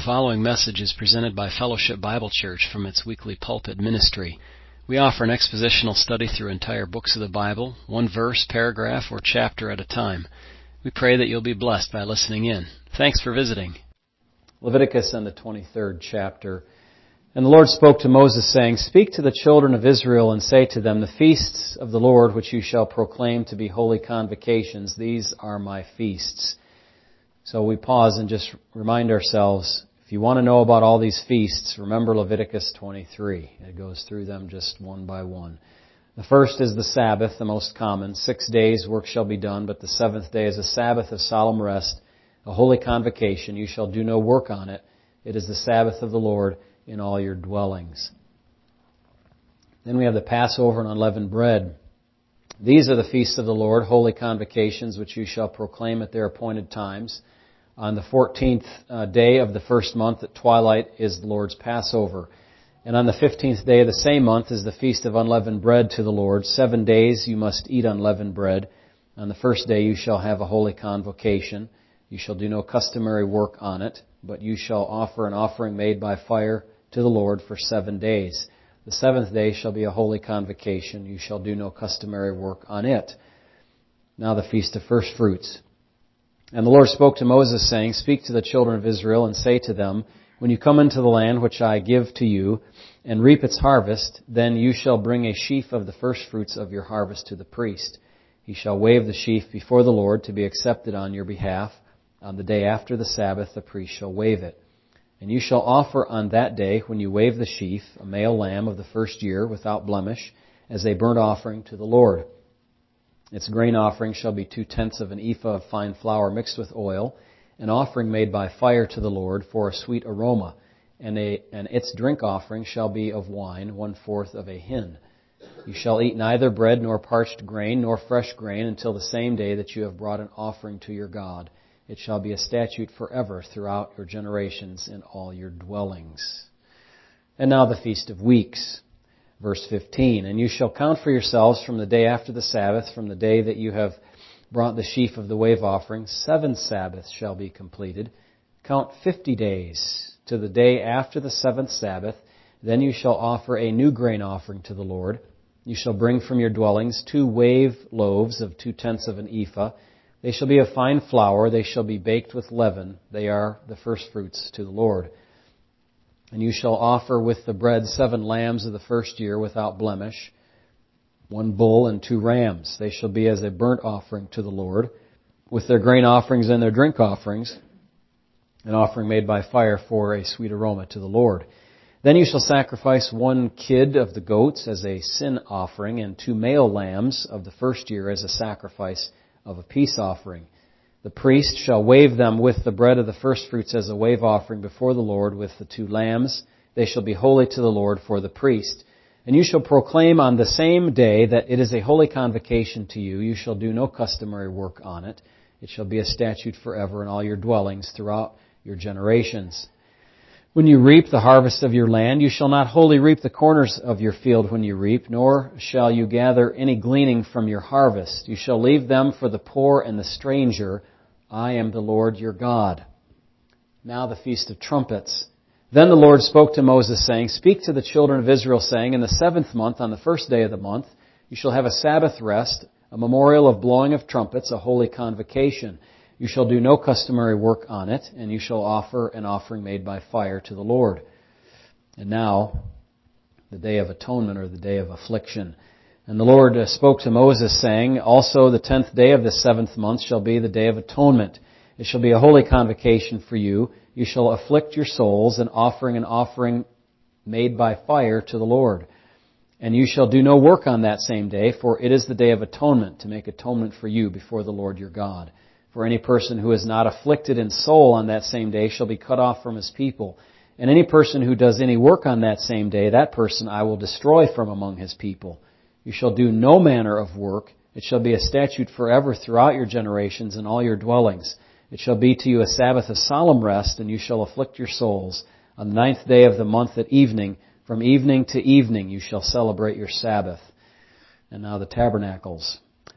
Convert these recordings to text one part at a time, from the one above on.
The following message is presented by Fellowship Bible Church from its weekly pulpit ministry. We offer an expositional study through entire books of the Bible, one verse, paragraph, or chapter at a time. We pray that you'll be blessed by listening in. Thanks for visiting. Leviticus and the 23rd chapter. And the Lord spoke to Moses, saying, Speak to the children of Israel and say to them, The feasts of the Lord which you shall proclaim to be holy convocations, these are my feasts. So we pause and just remind ourselves, if you want to know about all these feasts, remember Leviticus 23. It goes through them just one by one. The first is the Sabbath, the most common. 6 days work shall be done, but the seventh day is a Sabbath of solemn rest, a holy convocation. You shall do no work on it. It is the Sabbath of the Lord in all your dwellings. Then we have the Passover and unleavened bread. These are the feasts of the Lord, holy convocations, which you shall proclaim at their appointed times. On the 14th day of the first month at twilight is the Lord's Passover. And on the 15th day of the same month is the feast of unleavened bread to the Lord. 7 days you must eat unleavened bread. On the first day you shall have a holy convocation. You shall do no customary work on it, but you shall offer an offering made by fire to the Lord for 7 days. The seventh day shall be a holy convocation. You shall do no customary work on it. Now the feast of first fruits. And the Lord spoke to Moses, saying, Speak to the children of Israel and say to them, When you come into the land which I give to you, and reap its harvest, then you shall bring a sheaf of the first fruits of your harvest to the priest. He shall wave the sheaf before the Lord to be accepted on your behalf. On the day after the Sabbath the priest shall wave it. And you shall offer on that day, when you wave the sheaf, a male lamb of the first year without blemish, as a burnt offering to the Lord. Its grain offering shall be 2/10 of an ephah of fine flour mixed with oil, an offering made by fire to the Lord for a sweet aroma, and its drink offering shall be of wine, 1/4 of a hin. You shall eat neither bread nor parched grain nor fresh grain until the same day that you have brought an offering to your God. It shall be a statute forever throughout your generations in all your dwellings. And now the Feast of Weeks. Verse 15, And you shall count for yourselves from the day after the Sabbath, from the day that you have brought the sheaf of the wave offering, 7 Sabbaths shall be completed. Count 50 days to the day after the 7th Sabbath. Then you shall offer a new grain offering to the Lord. You shall bring from your dwellings 2 wave loaves of 2/10 of an ephah. They shall be of fine flour. They shall be baked with leaven. They are the first fruits to the Lord. And you shall offer with the bread 7 lambs of the first year without blemish, 1 bull and 2 rams. They shall be as a burnt offering to the Lord, with their grain offerings and their drink offerings, an offering made by fire for a sweet aroma to the Lord. Then you shall sacrifice 1 kid of the goats as a sin offering, and 2 male lambs of the first year as a sacrifice of a peace offering. The priest shall wave them with the bread of the firstfruits as a wave offering before the Lord with the 2 lambs. They shall be holy to the Lord for the priest. And you shall proclaim on the same day that it is a holy convocation to you. You shall do no customary work on it. It shall be a statute forever in all your dwellings throughout your generations. When you reap the harvest of your land, you shall not wholly reap the corners of your field when you reap, nor shall you gather any gleaning from your harvest. You shall leave them for the poor and the stranger. I am the Lord your God. Now the Feast of Trumpets. Then the Lord spoke to Moses, saying, Speak to the children of Israel, saying, In the 7th month, on the first day of the month, you shall have a Sabbath rest, a memorial of blowing of trumpets, a holy convocation. You shall do no customary work on it, and you shall offer an offering made by fire to the Lord. And now, the Day of Atonement, or the Day of Affliction. And the Lord spoke to Moses, saying, Also the 10th day of the 7th month shall be the Day of Atonement. It shall be a holy convocation for you. You shall afflict your souls, and offering an offering made by fire to the Lord. And you shall do no work on that same day, for it is the Day of Atonement, to make atonement for you before the Lord your God. For any person who is not afflicted in soul on that same day shall be cut off from his people. And any person who does any work on that same day, that person I will destroy from among his people. You shall do no manner of work. It shall be a statute forever throughout your generations in all your dwellings. It shall be to you a Sabbath of solemn rest, and you shall afflict your souls. On the 9th day of the month at evening, from evening to evening, you shall celebrate your Sabbath. And now the tabernacles.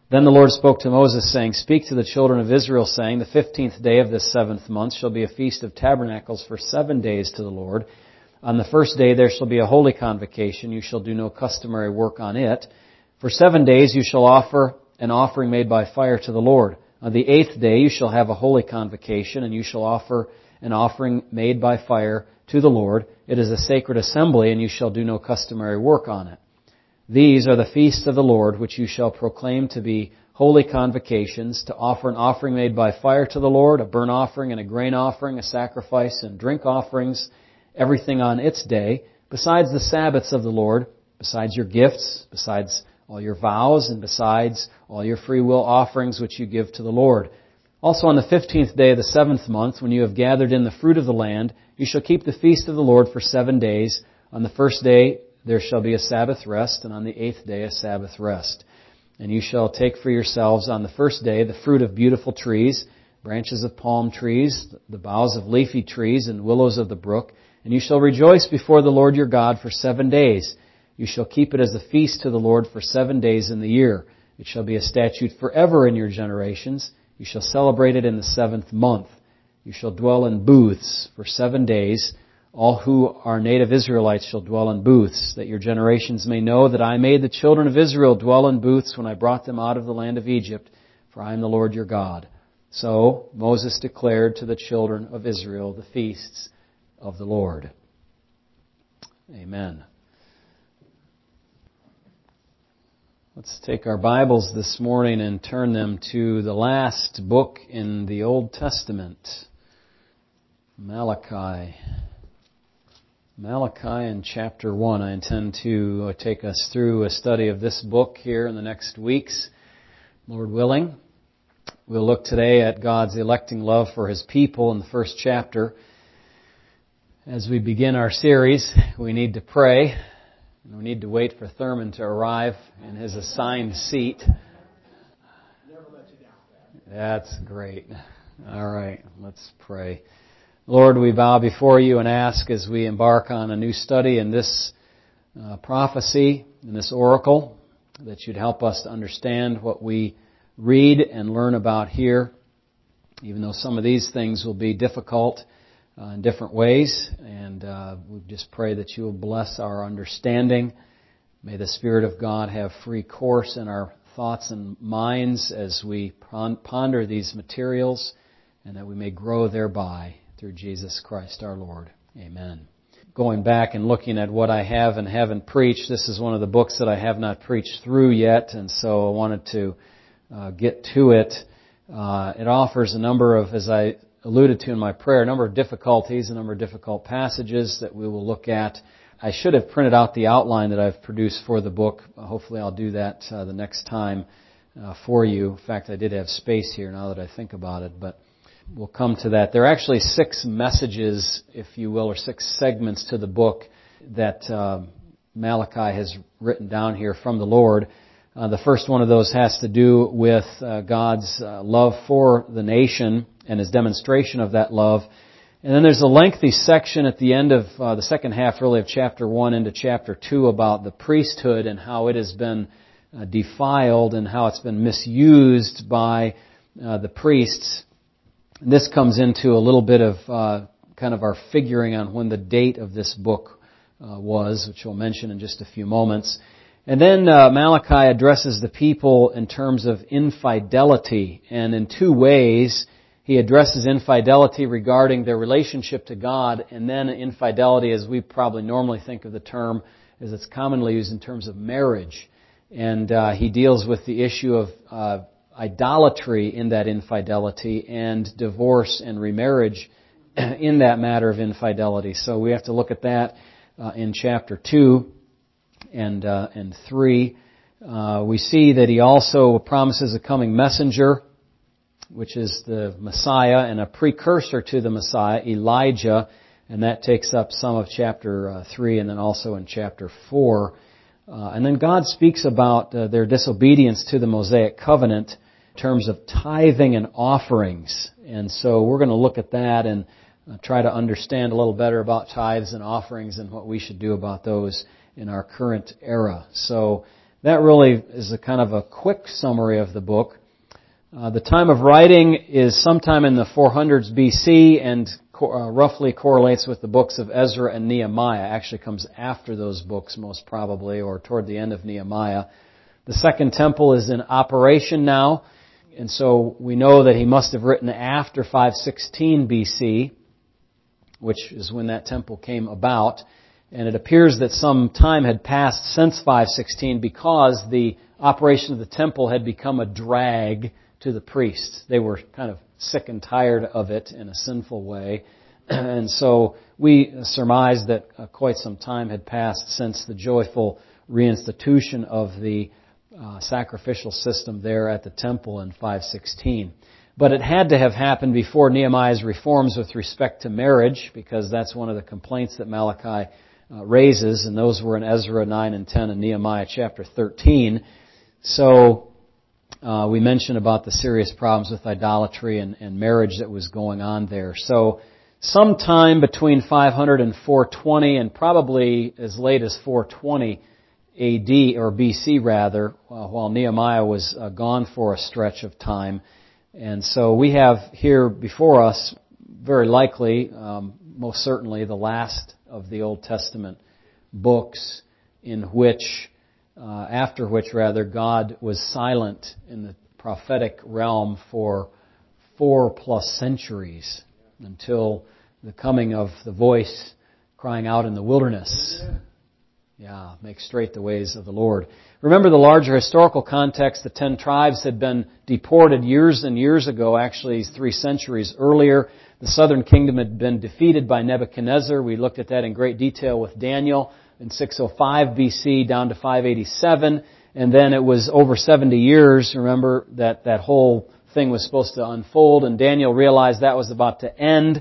Then the Lord spoke to Moses, saying, Speak to the children of Israel, saying, The 15th day of this 7th month shall be a feast of tabernacles for 7 days to the Lord. On the first day there shall be a holy convocation. You shall do no customary work on it. For 7 days you shall offer an offering made by fire to the Lord. On the 8th day you shall have a holy convocation, and you shall offer an offering made by fire to the Lord. It is a sacred assembly, and you shall do no customary work on it. These are the feasts of the Lord, which you shall proclaim to be holy convocations, to offer an offering made by fire to the Lord, a burnt offering and a grain offering, a sacrifice and drink offerings, everything on its day, besides the Sabbaths of the Lord, besides your gifts, besides all your vows, and besides all your free will offerings which you give to the Lord. Also on the 15th day of the 7th month, when you have gathered in the fruit of the land, you shall keep the feast of the Lord for 7 days. On the first day there shall be a Sabbath rest, and on the 8th day a Sabbath rest. And you shall take for yourselves on the first day the fruit of beautiful trees, branches of palm trees, the boughs of leafy trees, and willows of the brook. And you shall rejoice before the Lord your God for 7 days. You shall keep it as a feast to the Lord for 7 days in the year. It shall be a statute forever in your generations. You shall celebrate it in the 7th month. You shall dwell in booths for 7 days. All who are native Israelites shall dwell in booths, that your generations may know that I made the children of Israel dwell in booths when I brought them out of the land of Egypt, for I am the Lord your God. So Moses declared to the children of Israel the feasts of the Lord. Amen. Let's take our Bibles this morning and turn them to the last book in the Old Testament, Malachi. Malachi in chapter 1. I intend to take us through a study of this book here in the next weeks, Lord willing. We'll look today at God's electing love for His people in the first chapter. As we begin our series, we need to pray. And we need to wait for Thurman to arrive in his assigned seat. Never let you down. That's great. All right, let's pray. Lord, we bow before you and ask as we embark on a new study in this prophecy, in this oracle, that you'd help us to understand what we read and learn about here, even though some of these things will be difficult in different ways. And we just pray that you will bless our understanding. May the Spirit of God have free course in our thoughts and minds as we ponder these materials, and that we may grow thereby. Through Jesus Christ our Lord. Amen. Going back and looking at what I have and haven't preached, this is one of the books that I have not preached through yet, and so I wanted to get to it. It offers a number of, as I alluded to in my prayer, a number of difficulties, a number of difficult passages that we will look at. I should have printed out the outline that I've produced for the book. Hopefully I'll do that the next time for you. In fact, I did have space here now that I think about it, but we'll come to that. There are actually 6 messages, if you will, or 6 segments to the book that Malachi has written down here from the Lord. The first one of those has to do with God's love for the nation and His demonstration of that love. And then there's a lengthy section at the end of the second half, really, of chapter 1 into chapter 2 about the priesthood and how it has been defiled and how it's been misused by the priests. This comes into a little bit of kind of our figuring on when the date of this book was, which we'll mention in just a few moments. And then Malachi addresses the people in terms of infidelity, and in 2 ways. He addresses infidelity regarding their relationship to God, and then infidelity, as we probably normally think of the term, as it's commonly used in terms of marriage. And he deals with the issue of idolatry in that infidelity, and divorce and remarriage in that matter of infidelity. So we have to look at that in chapter 2 and 3. We see that he also promises a coming messenger, which is the Messiah, and a precursor to the Messiah, Elijah, and that takes up some of chapter 3 and then also in chapter 4. And then God speaks about their disobedience to the Mosaic covenant in terms of tithing and offerings. And so we're going to look at that and try to understand a little better about tithes and offerings and what we should do about those in our current era. So that really is a kind of a quick summary of the book. The time of writing is sometime in the 400s BC and roughly correlates with the books of Ezra and Nehemiah. Actually comes after those books most probably, or toward the end of Nehemiah. The Second Temple is in operation now, and so we know that he must have written after 516 BC, which is when that temple came about. And it appears that some time had passed since 516 because the operation of the temple had become a drag to the priests. They were kind of sick and tired of it in a sinful way. And so we surmise that quite some time had passed since the joyful reinstitution of the sacrificial system there at the temple in 516. But it had to have happened before Nehemiah's reforms with respect to marriage, because that's one of the complaints that Malachi raises, and those were in Ezra 9 and 10 and Nehemiah chapter 13. So we mentioned about the serious problems with idolatry and marriage that was going on there. So sometime between 500 and 420, and probably as late as 420 AD, or BC rather, while Nehemiah was gone for a stretch of time. And so we have here before us, very likely, most certainly, the last of the Old Testament books in which, after which God was silent in the prophetic realm for 4+ centuries until the coming of the voice crying out in the wilderness. Yeah, make straight the ways of the Lord. Remember the larger historical context. The 10 tribes had been deported years and years ago, actually 3 centuries earlier. The southern kingdom had been defeated by Nebuchadnezzar. We looked at that in great detail with Daniel in 605 BC down to 587. And then it was over 70 years, remember, that whole thing was supposed to unfold. And Daniel realized that was about to end,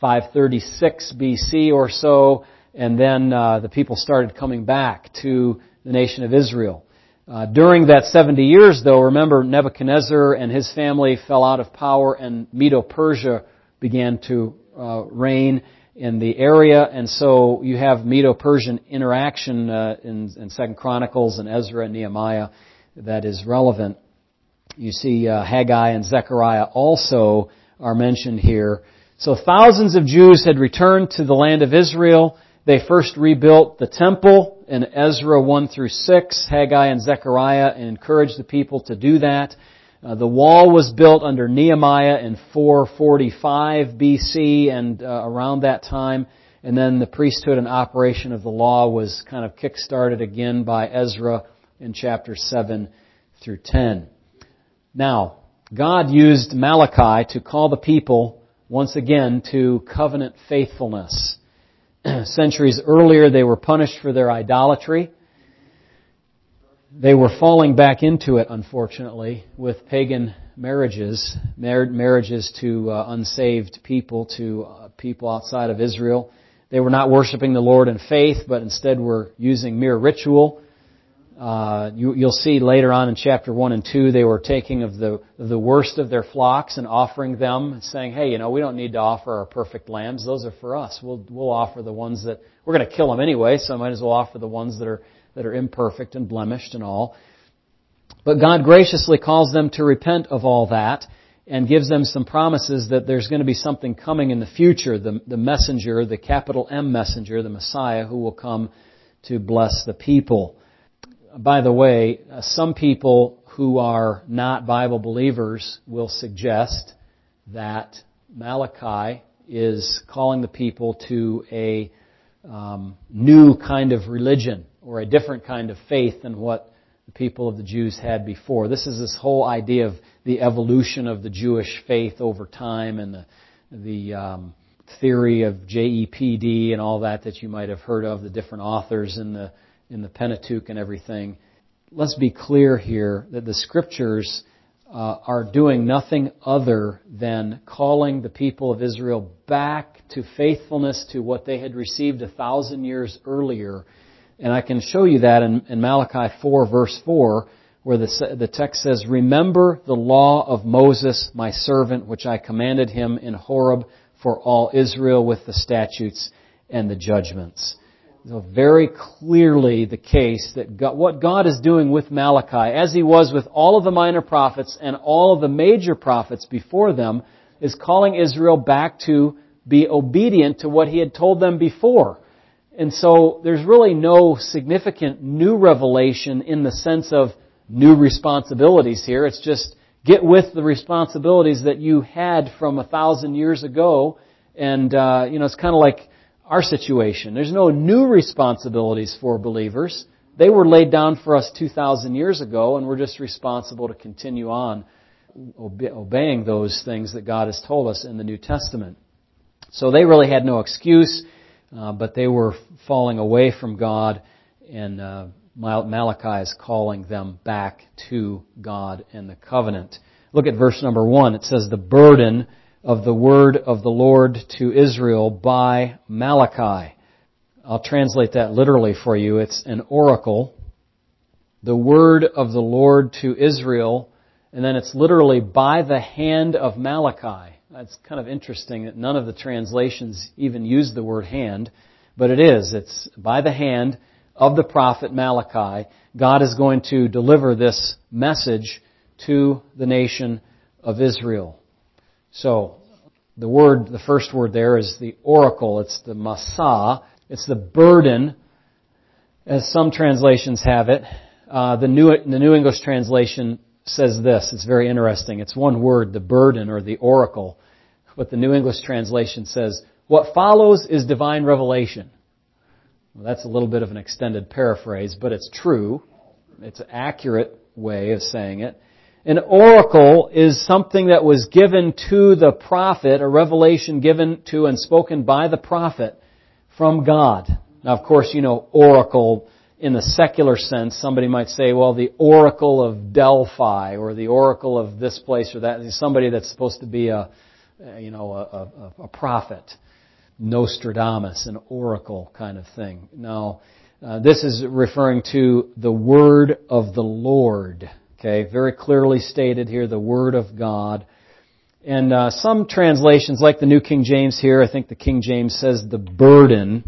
536 BC or so. And then the people started coming back to the nation of Israel. During that 70 years, though, remember Nebuchadnezzar and his family fell out of power, and Medo-Persia began to reign in the area. And so you have Medo-Persian interaction in 2 Chronicles and Ezra and Nehemiah that is relevant. You see Haggai and Zechariah also are mentioned here. So thousands of Jews had returned to the land of Israel. They first rebuilt the temple in Ezra 1 through 6. Haggai and Zechariah encouraged the people to do that. The wall was built under Nehemiah in 445 BC and around that time. And then the priesthood and operation of the law was kind of kick-started again by Ezra in chapters 7 through 10. Now, God used Malachi to call the people once again to covenant faithfulness. Centuries earlier, they were punished for their idolatry. They were falling back into it, unfortunately, with pagan marriages, marriages to unsaved people, to people outside of Israel. They were not worshiping the Lord in faith, but instead were using mere ritual. You'll see later on in chapter 1 and 2, they were taking of the worst of their flocks and offering them, saying, hey, we don't need to offer our perfect lambs. Those are for us. We'll offer the ones that, we're going to kill them anyway, so I might as well offer the ones that are imperfect and blemished and all. But God graciously calls them to repent of all that and gives them some promises that there's going to be something coming in the future, the messenger, the capital M messenger, the Messiah, who will come to bless the people. By the way, some people who are not Bible believers will suggest that Malachi is calling the people to a new kind of religion or a different kind of faith than what the people of the Jews had before. This is this whole idea of the evolution of the Jewish faith over time and the theory of JEPD and all that you might have heard of, the different authors in the Pentateuch and everything. Let's be clear here that the Scriptures are doing nothing other than calling the people of Israel back to faithfulness to what they had received 1,000 years earlier. And I can show you that in Malachi 4, verse 4, where the text says, "Remember the law of Moses, my servant, which I commanded him in Horeb for all Israel with the statutes and the judgments." So very clearly the case that what God is doing with Malachi, as He was with all of the minor prophets and all of the major prophets before them, is calling Israel back to be obedient to what He had told them before. And so there's really no significant new revelation in the sense of new responsibilities here. It's just get with the responsibilities that you had from 1,000 years ago. And, it's kind of like our situation. There's no new responsibilities for believers. They were laid down for us 2,000 years ago, and we're just responsible to continue on obeying those things that God has told us in the New Testament. So they really had no excuse, but they were falling away from God, and Malachi is calling them back to God and the covenant. Look at verse number 1. It says, the burden of the word of the Lord to Israel by Malachi. I'll translate that literally for you. It's an oracle. The word of the Lord to Israel, and then it's literally by the hand of Malachi. That's kind of interesting that none of the translations even use the word hand, but it is. It's by the hand of the prophet Malachi. God is going to deliver this message to the nation of Israel. So, the first word there is the oracle. It's the masah. It's the burden, as some translations have it. The New English translation says this. It's very interesting. It's one word, the burden or the oracle. But the New English translation says, what follows is divine revelation. Well, that's a little bit of an extended paraphrase, but it's true. It's an accurate way of saying it. An oracle is something that was given to the prophet, a revelation given to and spoken by the prophet from God. Now, of course, oracle in the secular sense. Somebody might say, well, the oracle of Delphi or the oracle of this place or that. Somebody that's supposed to be a prophet. Nostradamus, an oracle kind of thing. No, this is referring to the word of the Lord. Okay, very clearly stated here, the Word of God. And some translations, like the New King James here, I think the King James says the burden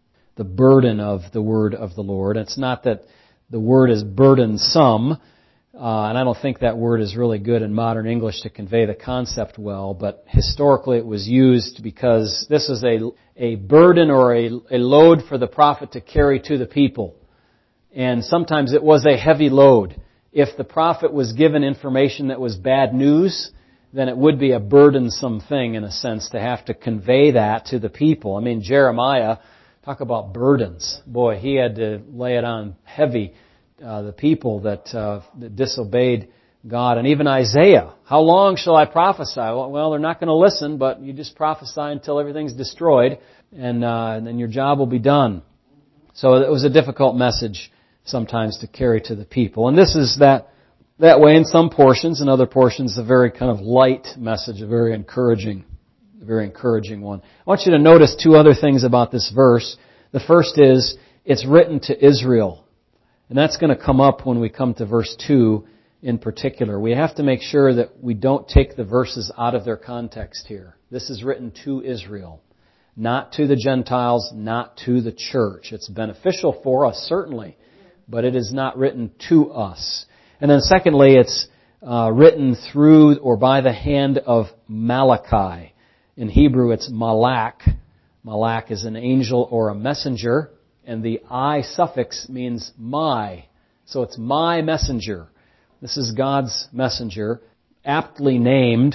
of the Word of the Lord. It's not that the word is burdensome, and I don't think that word is really good in modern English to convey the concept well, but historically it was used because this is a burden or a load for the prophet to carry to the people. And sometimes it was a heavy load. If the prophet was given information that was bad news, then it would be a burdensome thing in a sense to have to convey that to the people. I mean, Jeremiah, talk about burdens. Boy, he had to lay it on heavy, the people that disobeyed God. And even Isaiah, how long shall I prophesy? Well, they're not going to listen, but you just prophesy until everything's destroyed, and then your job will be done. So it was a difficult message sometimes to carry to the people. And this is that way in some portions. In other portions, a very kind of light message, a very encouraging one. I want you to notice two other things about this verse. The first is, it's written to Israel. And that's going to come up when we come to verse 2 in particular. We have to make sure that we don't take the verses out of their context here. This is written to Israel, not to the Gentiles, not to the church. It's beneficial for us, certainly, but it is not written to us. And then secondly, it's written through or by the hand of Malachi. In Hebrew, it's malak. Malak is an angel or a messenger, and the I suffix means my. So it's my messenger. This is God's messenger, aptly named.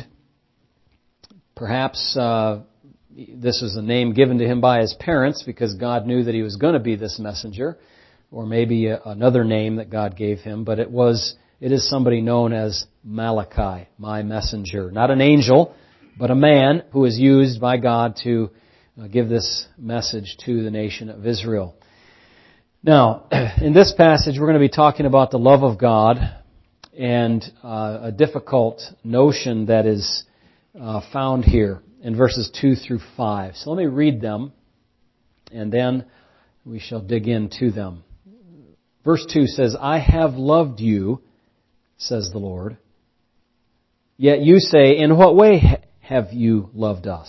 Perhaps this is a name given to him by his parents because God knew that he was going to be this messenger. Or maybe another name that God gave him, but it is somebody known as Malachi, my messenger. Not an angel, but a man who is used by God to give this message to the nation of Israel. Now, in this passage, we're going to be talking about the love of God and a difficult notion that is found here in verses 2 through 5. So let me read them, and then we shall dig into them. Verse 2 says, I have loved you, says the Lord. Yet you say, in what way have you loved us?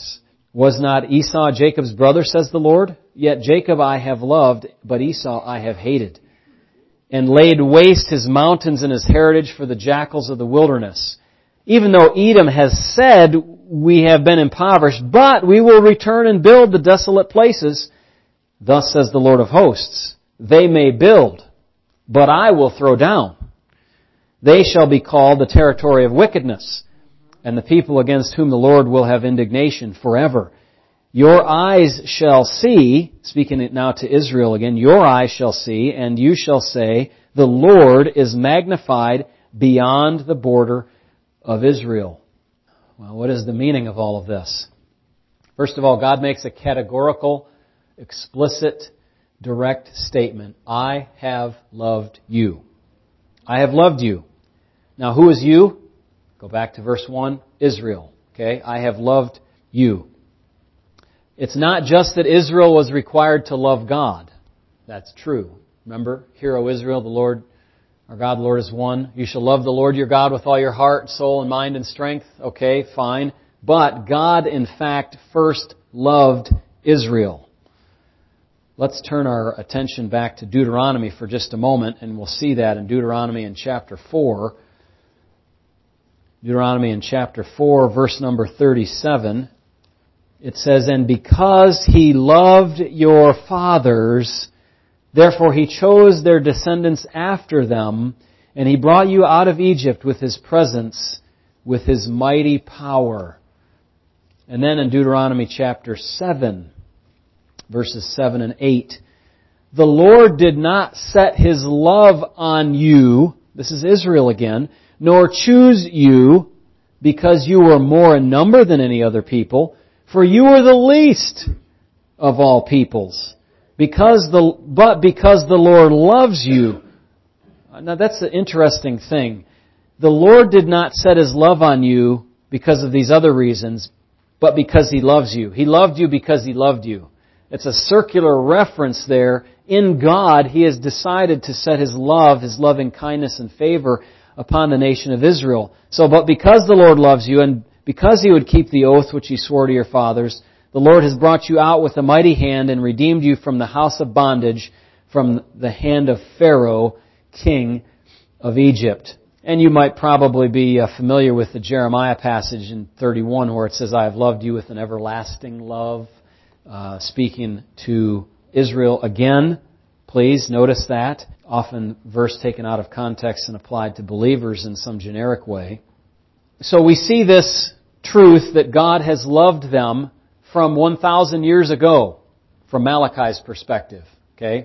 Was not Esau Jacob's brother, says the Lord? Yet Jacob I have loved, but Esau I have hated, and laid waste his mountains and his heritage for the jackals of the wilderness. Even though Edom has said, we have been impoverished, but we will return and build the desolate places. Thus says the Lord of hosts, they may build, but I will throw down. They shall be called the territory of wickedness, and the people against whom the Lord will have indignation forever. Your eyes shall see, speaking it now to Israel again, your eyes shall see, and you shall say, the Lord is magnified beyond the border of Israel. Well, what is the meaning of all of this? First of all, God makes a categorical, explicit, direct statement. I have loved you. I have loved you. Now, who is you? Go back to verse 1, Israel. Okay, I have loved you. It's not just that Israel was required to love God. That's true. Remember, hear, O Israel, the Lord, our God, the Lord is one. You shall love the Lord your God with all your heart, soul, and mind and strength. Okay, fine. But God, in fact, first loved Israel. Let's turn our attention back to Deuteronomy for just a moment, and we'll see that in Deuteronomy in chapter 4. Deuteronomy in chapter 4, verse number 37. It says, and because he loved your fathers, therefore he chose their descendants after them, and he brought you out of Egypt with his presence, with his mighty power. And then in Deuteronomy chapter 7, verses 7 and 8, the Lord did not set his love on you, this is Israel again, nor choose you because you were more in number than any other people, for you were the least of all peoples. But because the Lord loves you. Now that's the interesting thing. The Lord did not set his love on you because of these other reasons, but because he loves you. He loved you because he loved you. It's a circular reference there. In God, he has decided to set his love, his loving kindness and favor upon the nation of Israel. So, but because the Lord loves you, and because he would keep the oath which he swore to your fathers, the Lord has brought you out with a mighty hand and redeemed you from the house of bondage, from the hand of Pharaoh, king of Egypt. And you might probably be familiar with the Jeremiah passage in 31 where it says, I have loved you with an everlasting love, speaking to Israel again. Please notice that. Often verse taken out of context and applied to believers in some generic way. So we see this truth that God has loved them from 1,000 years ago, from Malachi's perspective. Okay,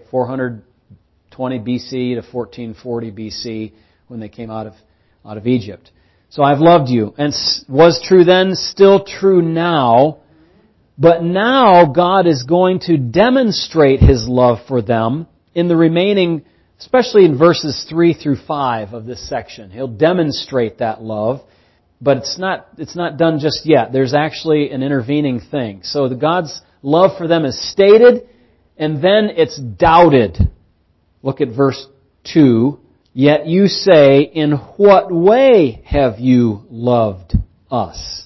420 BC to 1440 BC when they came out of Egypt. So I've loved you. And was true then, still true now. But now God is going to demonstrate his love for them in the remaining, especially in verses 3 through 5 of this section. He'll demonstrate that love, but it's not done just yet. There's actually an intervening thing. So God's love for them is stated, and then it's doubted. Look at verse 2. Yet you say, in what way have you loved us?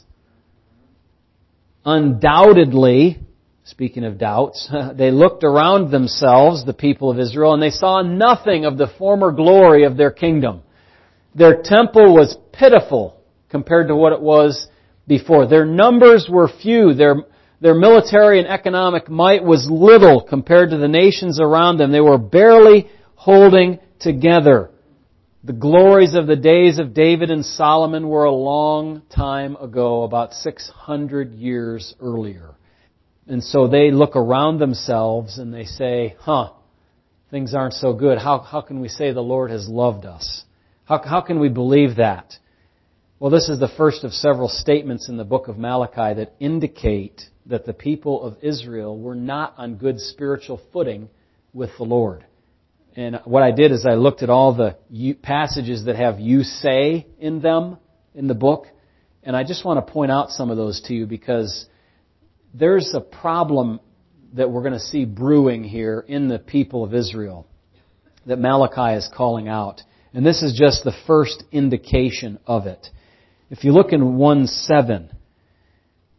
Undoubtedly, speaking of doubts, they looked around themselves, the people of Israel, and they saw nothing of the former glory of their kingdom. Their temple was pitiful compared to what it was before. Their numbers were few. Their military and economic might was little compared to the nations around them. They were barely holding together. The glories of the days of David and Solomon were a long time ago, about 600 years earlier. And so they look around themselves and they say, things aren't so good. How can we say the Lord has loved us? How can we believe that? Well, this is the first of several statements in the book of Malachi that indicate that the people of Israel were not on good spiritual footing with the Lord. And what I did is I looked at all the passages that have "you say" in them in the book. And I just want to point out some of those to you because there's a problem that we're going to see brewing here in the people of Israel that Malachi is calling out. And this is just the first indication of it. If you look in 1:7,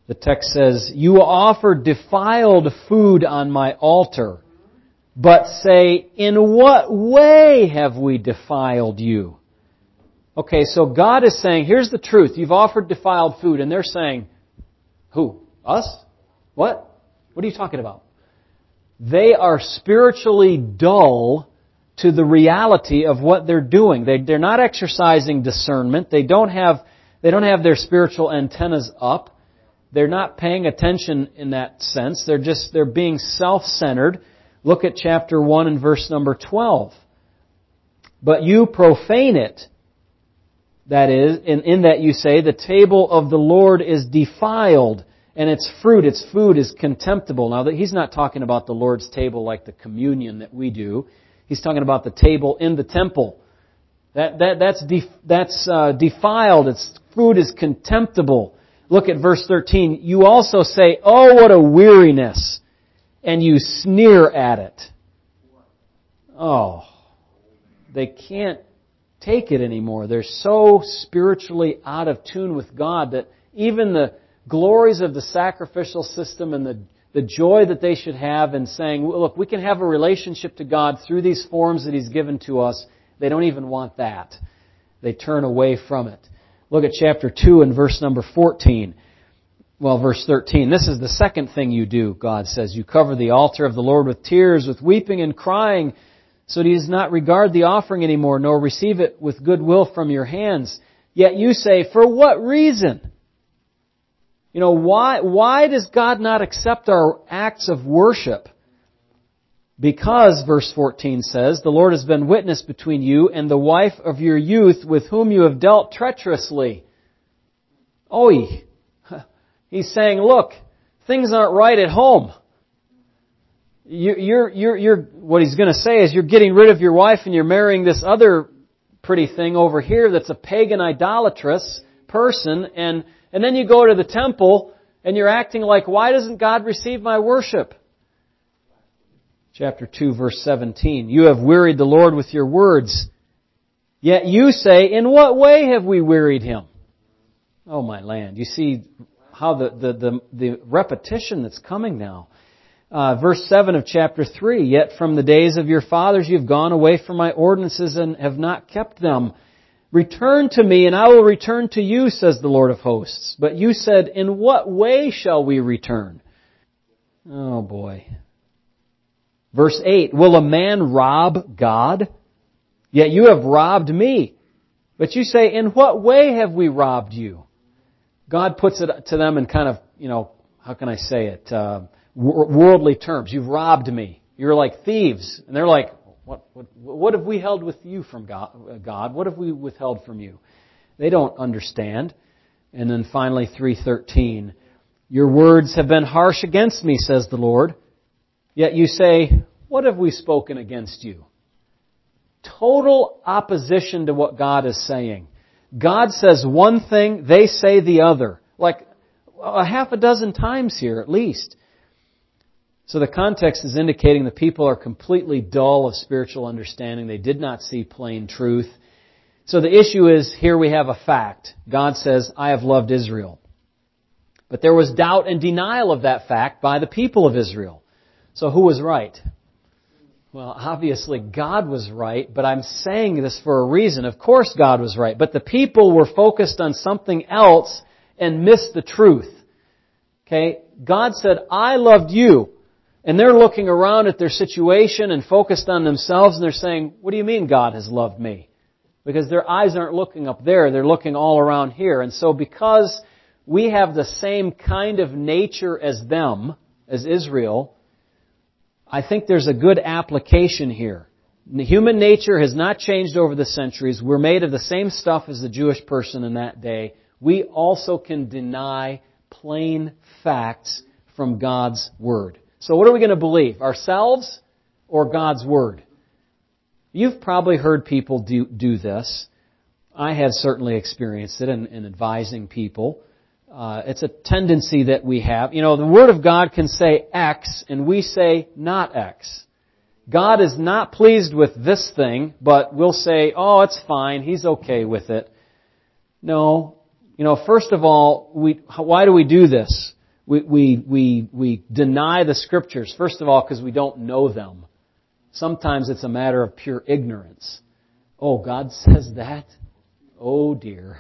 The text says, "You offer defiled food on my altar, but say, in what way have we defiled you?" Okay, so God is saying, here's the truth. You've offered defiled food, and they're saying, who? Us? What? What are you talking about? They are spiritually dull to the reality of what they're doing. They're not exercising discernment. They don't have their spiritual antennas up. They're not paying attention in that sense. They're being self-centered. Look at chapter 1 and verse number 12. "But you profane it. That is, in that you say, the table of the Lord is defiled, and its fruit, its food is contemptible." Now, he's not talking about the Lord's table like the communion that we do. He's talking about the table in the temple. That's defiled. Its food is contemptible. Look at verse 13. "You also say, oh, what a weariness, and you sneer at it." Oh, they can't take it anymore. They're so spiritually out of tune with God that even the glories of the sacrificial system and the joy that they should have in saying, look, we can have a relationship to God through these forms that He's given to us, they don't even want that. They turn away from it. Look at chapter 2 and verse number 14. Well, verse 13. "This is the second thing you do," God says. "You cover the altar of the Lord with tears, with weeping and crying, so that He does not regard the offering anymore, nor receive it with goodwill from your hands. Yet you say, for what reason?" You know, why does God not accept our acts of worship? "Because," verse 14 says, "the Lord has been witness between you and the wife of your youth with whom you have dealt treacherously." Oy! He's saying, look, things aren't right at home. What he's going to say is you're getting rid of your wife and you're marrying this other pretty thing over here that's a pagan idolatrous person, and then you go to the temple and you're acting like, why doesn't God receive my worship? Chapter 2, verse 17. "You have wearied the Lord with your words. Yet you say, in what way have we wearied Him?" Oh my land. You see how the repetition that's coming now. Verse 7 of chapter 3. "Yet from the days of your fathers you have gone away from my ordinances and have not kept them. Return to me, and I will return to you, says the Lord of hosts. But you said, in what way shall we return?" Oh boy. Verse 8. "Will a man rob God? Yet you have robbed me. But you say, in what way have we robbed you?" God puts it to them in kind of, how can I say it? Worldly terms. "You've robbed me. You're like thieves." And they're like, what have we held with you from God? What have we withheld from you? They don't understand. And then finally, 3:13, "Your words have been harsh against me, says the Lord. Yet you say, what have we spoken against you?" Total opposition to what God is saying. God says one thing, they say the other. Like a half a dozen times here at least. So the context is indicating the people are completely dull of spiritual understanding. They did not see plain truth. So the issue is, here we have a fact. God says, I have loved Israel. But there was doubt and denial of that fact by the people of Israel. So who was right? Well, obviously God was right, but I'm saying this for a reason. Of course God was right, but the people were focused on something else and missed the truth. Okay? God said, I loved you. And they're looking around at their situation and focused on themselves, and they're saying, what do you mean God has loved me? Because their eyes aren't looking up there, they're looking all around here. And so because we have the same kind of nature as them, as Israel, I think there's a good application here. The human nature has not changed over the centuries. We're made of the same stuff as the Jewish person in that day. We also can deny plain facts from God's Word. So what are we going to believe? Ourselves or God's Word? You've probably heard people do this. I have certainly experienced it in advising people. It's a tendency that we have. You know, the Word of God can say X and we say not X. God is not pleased with this thing, but we'll say, oh, it's fine, He's okay with it. No. You know, first of all, why do we do this? We deny the Scriptures, first of all, because we don't know them. Sometimes it's a matter of pure ignorance. Oh, God says that? Oh, dear.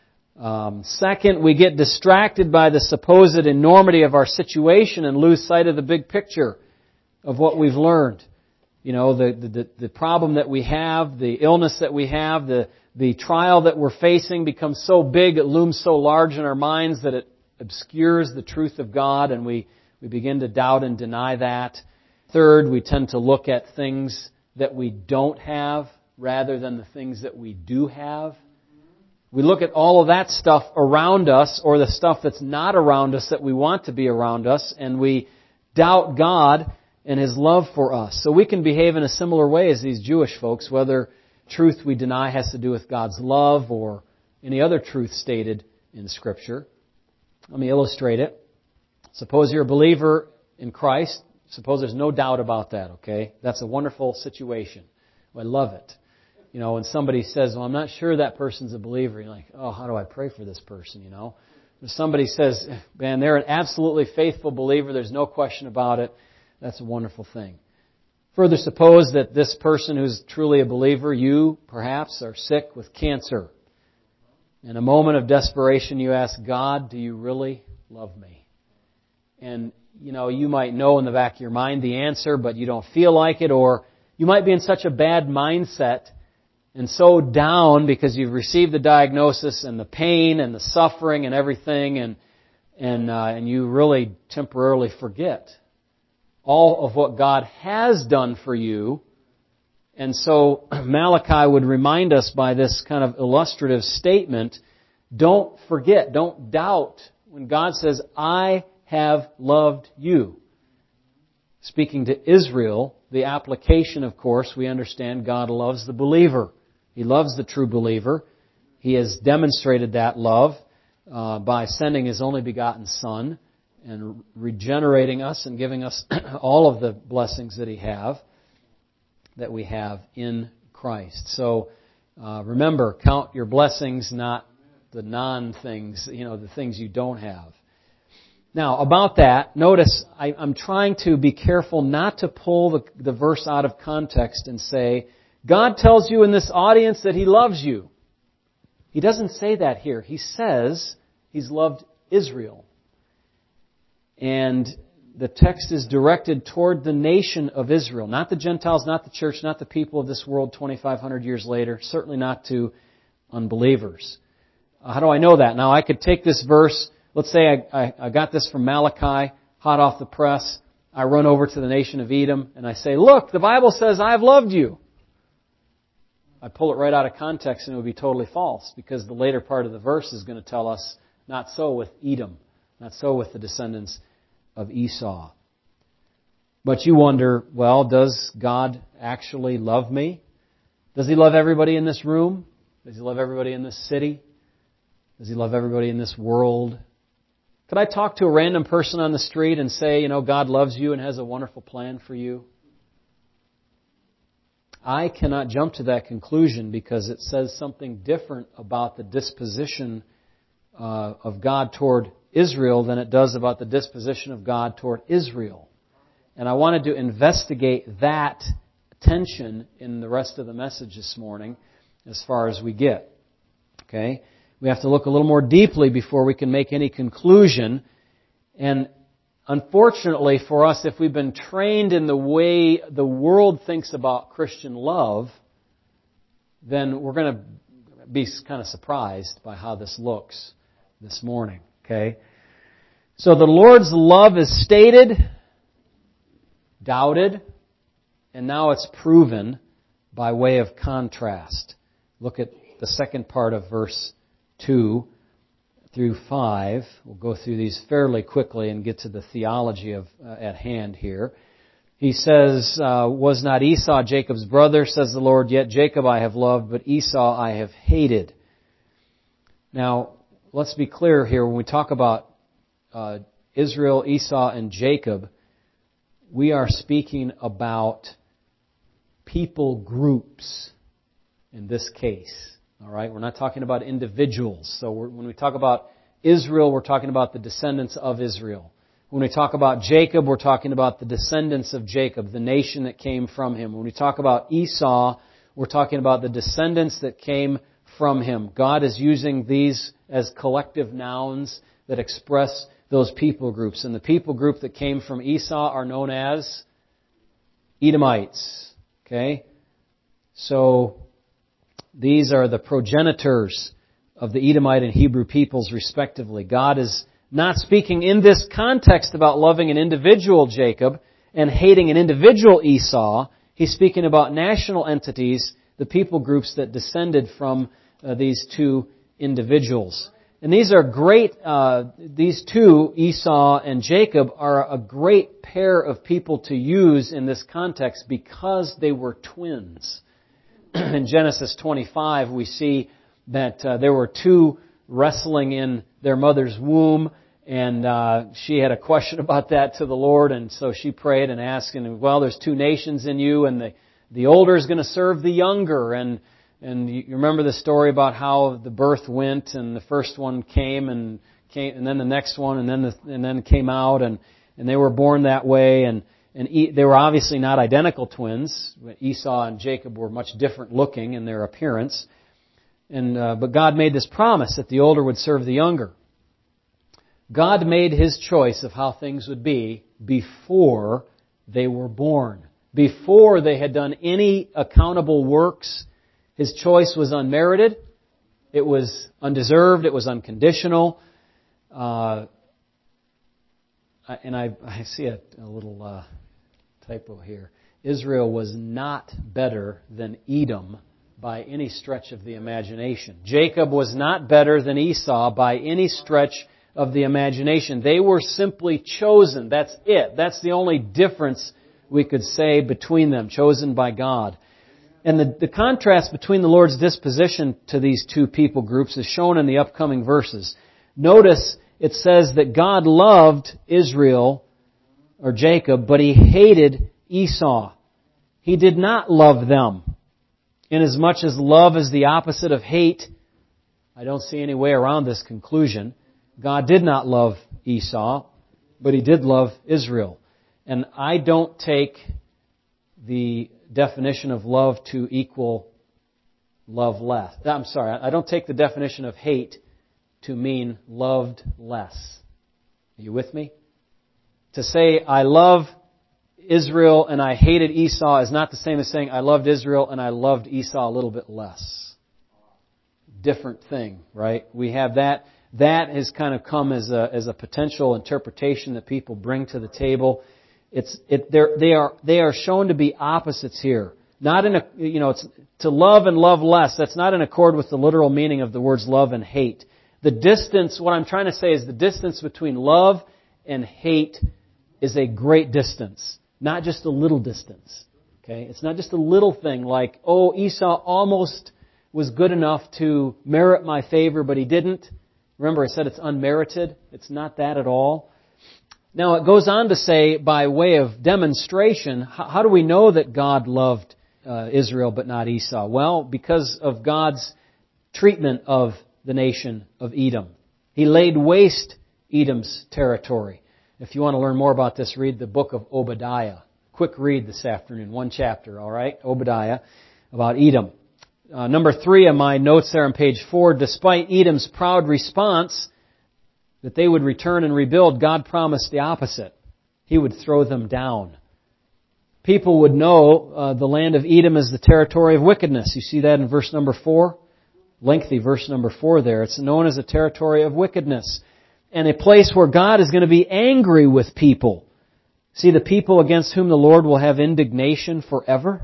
Second, we get distracted by the supposed enormity of our situation and lose sight of the big picture of what we've learned. You know, the problem that we have, the illness that we have, the trial that we're facing becomes so big, it looms so large in our minds that it obscures the truth of God, and we begin to doubt and deny that. Third, we tend to look at things that we don't have rather than the things that we do have. We look at all of that stuff around us, or the stuff that's not around us that we want to be around us, and we doubt God and His love for us. So we can behave in a similar way as these Jewish folks, whether truth we deny has to do with God's love or any other truth stated in Scripture. Let me illustrate it. Suppose you're a believer in Christ. Suppose there's no doubt about that, okay? That's a wonderful situation. I love it. You know, when somebody says, well, I'm not sure that person's a believer, you're like, oh, how do I pray for this person, you know? If somebody says, man, they're an absolutely faithful believer, there's no question about it, that's a wonderful thing. Further, suppose that this person who's truly a believer, you perhaps are sick with cancer. In a moment of desperation, you ask, God, do you really love me? And, you know, you might know in the back of your mind the answer, but you don't feel like it, or you might be in such a bad mindset and so down because you've received the diagnosis and the pain and the suffering and everything, and you really temporarily forget all of what God has done for you. And so Malachi would remind us by this kind of illustrative statement, don't forget, don't doubt when God says, I have loved you. Speaking to Israel, the application, of course, we understand God loves the believer. He loves the true believer. He has demonstrated that love by sending His only begotten Son and regenerating us and giving us all of the blessings that we have in Christ. So remember, count your blessings, not the non-things, you know, the things you don't have. Now, about that, notice I'm trying to be careful not to pull the verse out of context and say, God tells you in this audience that He loves you. He doesn't say that here. He says He's loved Israel. And the text is directed toward the nation of Israel, not the Gentiles, not the church, not the people of this world 2,500 years later, certainly not to unbelievers. How do I know that? Now, I could take this verse. Let's say I got this from Malachi, hot off the press. I run over to the nation of Edom and I say, look, the Bible says I've loved you. I pull it right out of context and it would be totally false, because the later part of the verse is going to tell us not so with Edom, not so with the descendants of Esau. But you wonder, well, does God actually love me? Does He love everybody in this room? Does He love everybody in this city? Does He love everybody in this world? Could I talk to a random person on the street and say, you know, God loves you and has a wonderful plan for you? I cannot jump to that conclusion because it says something different about the disposition of God toward Israel than it does about the disposition of God toward Israel. And I wanted to investigate that tension in the rest of the message this morning as far as we get. Okay? We have to look a little more deeply before we can make any conclusion. And unfortunately for us, if we've been trained in the way the world thinks about Christian love, then we're going to be kind of surprised by how this looks this morning. Okay? So the Lord's love is stated, doubted, and now it's proven by way of contrast. Look at the second part of verse 2 through 5. We'll go through these fairly quickly and get to the theology at hand here. He says, was not Esau Jacob's brother, says the Lord, yet Jacob I have loved, but Esau I have hated. Now, let's be clear here. When we talk about Israel, Esau, and Jacob, we are speaking about people groups in this case. All right? We're not talking about individuals. So when we talk about Israel, we're talking about the descendants of Israel. When we talk about Jacob, we're talking about the descendants of Jacob, the nation that came from him. When we talk about Esau, we're talking about the descendants that came from him. God is using these as collective nouns that express those people groups. And the people group that came from Esau are known as Edomites. Okay? So these are the progenitors of the Edomite and Hebrew peoples respectively. God is not speaking in this context about loving an individual Jacob and hating an individual Esau. He's speaking about national entities, the people groups that descended from these two individuals. And these are great, these two, Esau and Jacob, are a great pair of people to use in this context because they were twins. In Genesis 25, we see that there were two wrestling in their mother's womb, and she had a question about that to the Lord, and so she prayed and asked, and well, there's two nations in you, and the older is going to serve the younger, and you remember the story about how the birth went, and the first one came, and then the next one, and then came out, and they were born that way, and they were obviously not identical twins. Esau and Jacob were much different looking in their appearance. But God made this promise that the older would serve the younger. God made His choice of how things would be before they were born. Before they had done any accountable works, His choice was unmerited. It was undeserved. It was unconditional. And I see a little typo here. Israel was not better than Edom by any stretch of the imagination. Jacob was not better than Esau by any stretch of the imagination. They were simply chosen. That's it. That's the only difference we could say between them, chosen by God. And the contrast between the Lord's disposition to these two people groups is shown in the upcoming verses. Notice it says that God loved Israel, or Jacob, but He hated Esau. He did not love them. Inasmuch as love is the opposite of hate, I don't see any way around this conclusion. God did not love Esau, but He did love Israel. And I don't take the definition of love to equal love less. I don't take the definition of hate to mean loved less. Are you with me? To say I love Israel and I hated Esau is not the same as saying I loved Israel and I loved Esau a little bit less. Different thing, right? We have that. That has kind of come as a potential interpretation that people bring to the table. They are shown to be opposites here. Not in it's to love and love less. That's not in accord with the literal meaning of the words love and hate. The distance, what I'm trying to say is the distance between love and hate is a great distance. Not just a little distance. Okay? It's not just a little thing like, oh, Esau almost was good enough to merit my favor, but he didn't. Remember, I said it's unmerited. It's not that at all. Now, it goes on to say, by way of demonstration, how do we know that God loved Israel but not Esau? Well, because of God's treatment of the nation of Edom. He laid waste Edom's territory. If you want to learn more about this, read the book of Obadiah. Quick read this afternoon, one chapter, all right? Obadiah, about Edom. Number 3 of my notes there on page 4, despite Edom's proud response that they would return and rebuild, God promised the opposite. He would throw them down. People would know the land of Edom as the territory of wickedness. You see that in verse number 4? Lengthy verse number 4 there. It's known as a territory of wickedness. And a place where God is going to be angry with people. See, the people against whom the Lord will have indignation forever.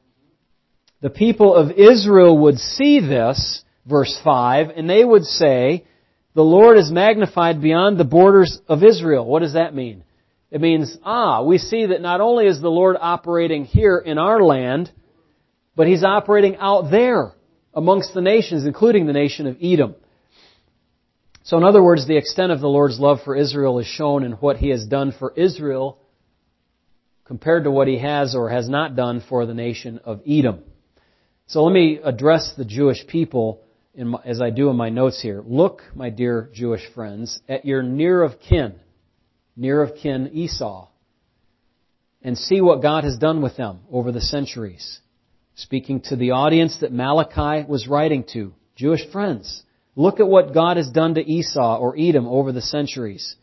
The people of Israel would see this, verse 5, and they would say, the Lord is magnified beyond the borders of Israel. What does that mean? It means, we see that not only is the Lord operating here in our land, but He's operating out there amongst the nations, including the nation of Edom. So in other words, the extent of the Lord's love for Israel is shown in what He has done for Israel compared to what He has or has not done for the nation of Edom. So let me address the Jewish people as I do in my notes here. Look, my dear Jewish friends, at your near of kin. near of kin Esau, and see what God has done with them over the centuries. Speaking to the audience that Malachi was writing to, Jewish friends, look at what God has done to Esau or Edom over the centuries.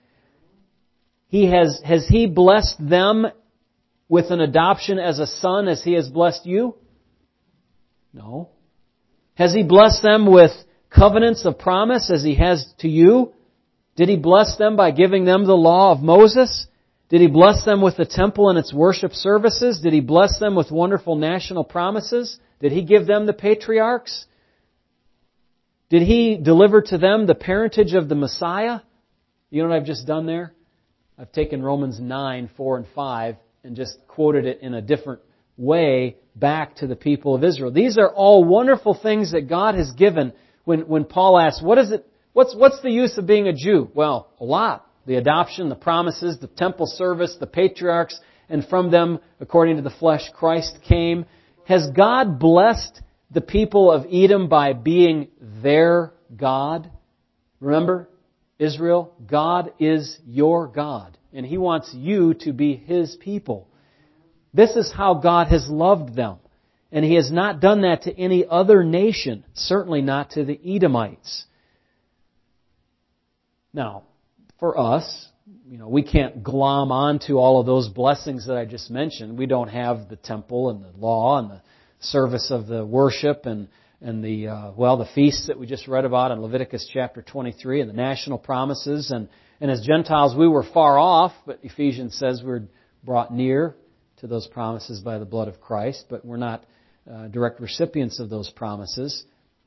Has He blessed them with an adoption as a son as He has blessed you? No. Has He blessed them with covenants of promise as He has to you? Did He bless them by giving them the law of Moses? Did He bless them with the temple and its worship services? Did He bless them with wonderful national promises? Did He give them the patriarchs? Did He deliver to them the parentage of the Messiah? You know what I've just done there? I've taken Romans 9, 4 and 5 and just quoted it in a different way back to the people of Israel. These are all wonderful things that God has given. When Paul asks, what's the use of being a Jew? Well, a lot. The adoption, the promises, the temple service, the patriarchs, and from them, according to the flesh, Christ came. Has God blessed the people of Edom by being their God? Remember, Israel, God is your God, and He wants you to be His people. This is how God has loved them. And He has not done that to any other nation, certainly not to the Edomites. Now, for us, we can't glom onto all of those blessings that I just mentioned. We don't have the temple and the law and the service of the worship and the feasts that we just read about in Leviticus chapter 23 and the national promises. And as Gentiles, we were far off, but Ephesians says we're brought near to those promises by the blood of Christ, but we're not direct recipients of those promises.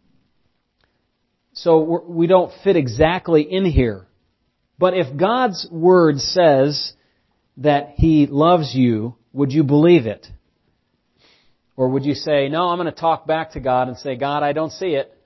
So we don't fit exactly in here. But if God's Word says that He loves you, would you believe it? Or would you say, no, I'm going to talk back to God and say, God, I don't see it.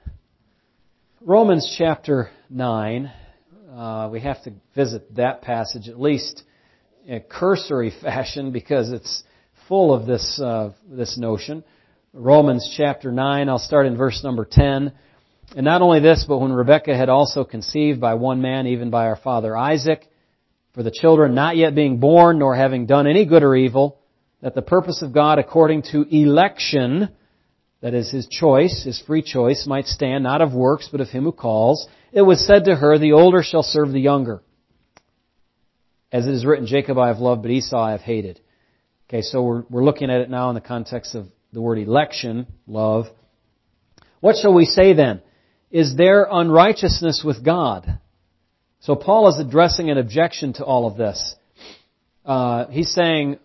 Romans chapter 9, we have to visit that passage at least in a cursory fashion because it's full of this notion. Romans chapter 9, I'll start in verse number 10. And not only this, but when Rebekah had also conceived by one man, even by our father Isaac, for the children not yet being born, nor having done any good or evil, that the purpose of God according to election, that is His choice, His free choice, might stand, not of works, but of Him who calls, it was said to her, the older shall serve the younger. As it is written, Jacob I have loved, but Esau I have hated. Okay, so we're looking at it now in the context of the word election, love. What shall we say then? Is there unrighteousness with God? So Paul is addressing an objection to all of this. He's saying,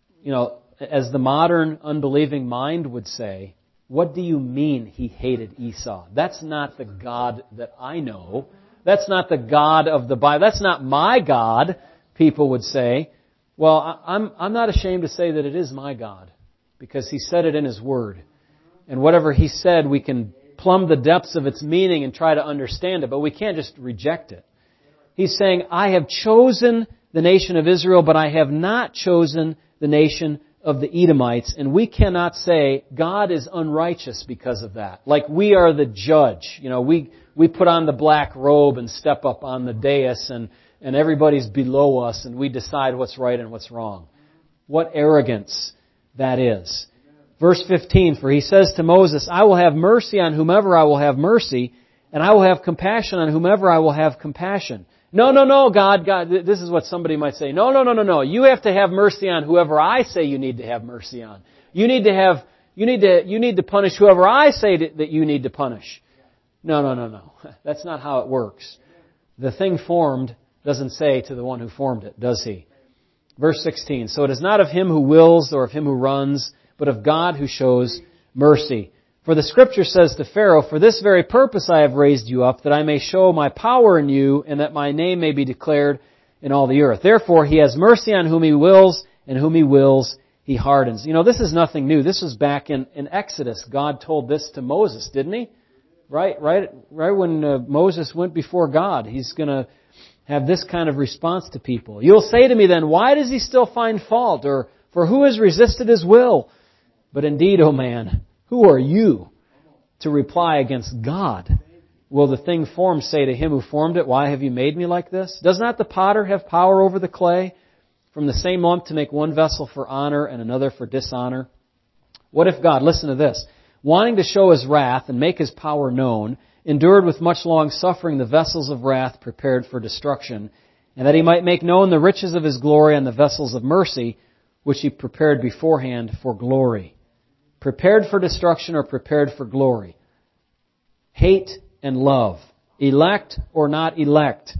as the modern unbelieving mind would say, what do you mean He hated Esau? That's not the God that I know. That's not the God of the Bible. That's not my God, people would say. Well, I'm not ashamed to say that it is my God, because He said it in His Word. And whatever He said, we can plumb the depths of its meaning and try to understand it, but we can't just reject it. He's saying, I have chosen the nation of Israel, but I have not chosen the nation of the Edomites. And we cannot say God is unrighteous because of that. Like we are the judge. We put on the black robe and step up on the dais and everybody's below us and we decide what's right and what's wrong. What arrogance that is. Verse 15, for He says to Moses, I will have mercy on whomever I will have mercy, and I will have compassion on whomever I will have compassion. No, God, this is what somebody might say. No. You have to have mercy on whoever I say you need to have mercy on. You need to punish whoever I say that you need to punish. No. That's not how it works. The thing formed doesn't say to the one who formed it, does He? Verse 16, so it is not of him who wills or of him who runs, but of God who shows mercy. For the Scripture says to Pharaoh, for this very purpose I have raised you up, that I may show my power in you, and that my name may be declared in all the earth. Therefore He has mercy on whom He wills, and whom He wills He hardens. This is nothing new. This was back in Exodus. God told this to Moses, didn't He? Right when Moses went before God, He's going to have this kind of response to people. You'll say to me then, why does He still find fault? Or, for who has resisted His will? But indeed, O man, who are you to reply against God? will the thing formed say to him who formed it, why have you made me like this? Does not the potter have power over the clay from the same lump to make one vessel for honor and another for dishonor? What if God, listen to this, wanting to show His wrath and make His power known, endured with much long suffering the vessels of wrath prepared for destruction, and that He might make known the riches of His glory on the vessels of mercy, which He prepared beforehand for glory. Prepared for destruction or prepared for glory? Hate and love. Elect or not elect.